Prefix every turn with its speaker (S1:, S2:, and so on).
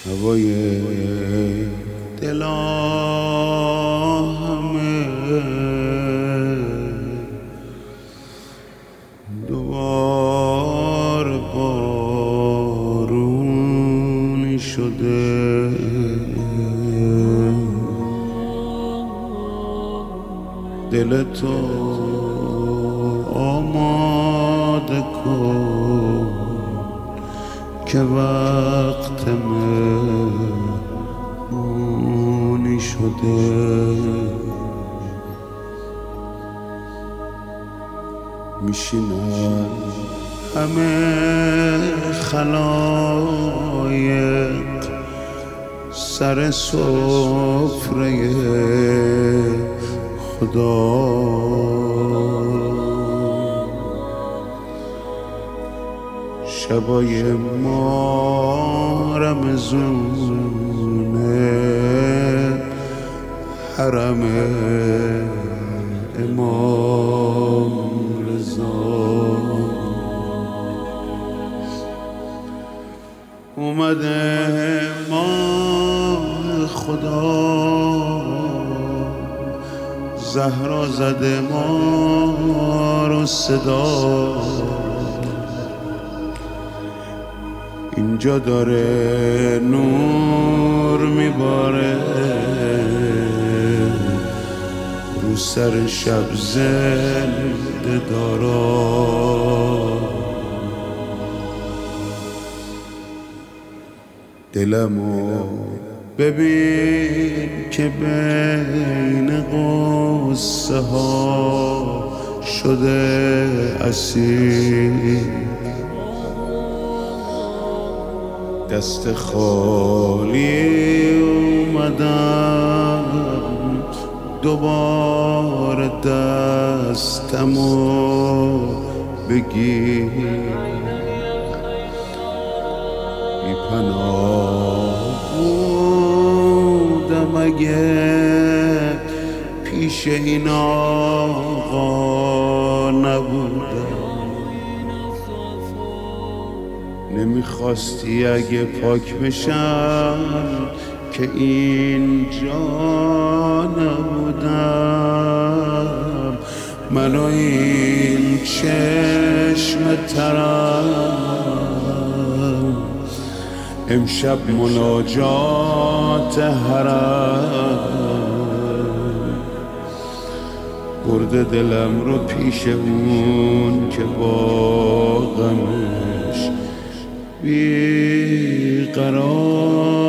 S1: هوای دلا همه دوبار بارونی شده، دل تو آماده کن که وقت مهمونی شده. میشینن همه خلایق سر سفره خدا، شبای ما رمضونه، حرم امام رضا. اومده ماه خدا، زهرا زده ما رو صدا، اینجا داره نور میباره رو سر شب زنده دارا. دلمو ببین که بین قصه ها شده اسیر، دست خالی اومدم دوباره دستمو بگیر. بی پناه بودم اگه پیش این آقا نبودم، نمیخواستی اگه پاک بشم که اینجا نبودم. من و این چشم ترم امشب مناجات حرم، برده دلم رو پیش اون که با غمش بیقرار.